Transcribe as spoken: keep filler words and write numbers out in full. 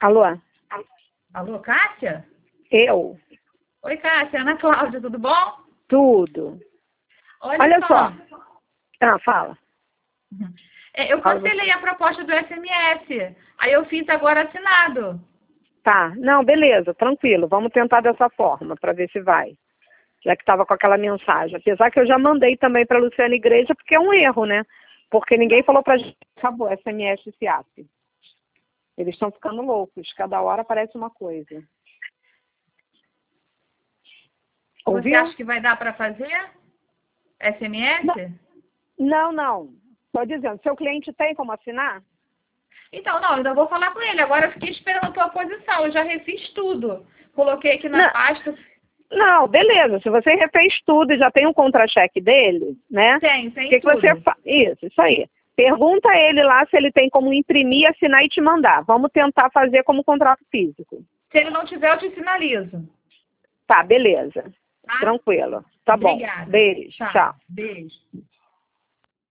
Alô? Alô, Cássia? Eu? Oi, Cássia. Ana Cláudia, tudo bom? Tudo. Olha, Olha só. só. Ah, fala. É, eu cancelei a proposta do S M S. Aí eu fiz agora assinado. Tá. Não, beleza, tranquilo. Vamos tentar dessa forma, para ver se vai. Já que estava com aquela mensagem. Apesar que eu já mandei também para a Luciana Igreja, porque é um erro, né? Porque ninguém falou para gente, acabou, S M S e S I A P. Eles estão ficando loucos. Cada hora aparece uma coisa. Você Ouviu? acha que vai dar para fazer S M S? Não, não. Estou dizendo, seu cliente tem como assinar? Então, não, eu ainda vou falar com ele. Agora eu fiquei esperando a tua posição. Eu já refiz tudo. Coloquei aqui na Não. pasta. Não, beleza. Se você refez tudo e já tem um contra-cheque dele, né? Tem, tem O que, que tudo. você faz? Isso, isso aí. Pergunta a ele lá se ele tem como imprimir, assinar e te mandar. Vamos tentar fazer como contrato físico. Se ele não tiver, eu te sinalizo. Tá, beleza. Tá? Tranquilo. Tá bom. Obrigada. Beijo. Tá. Tchau. Beijo.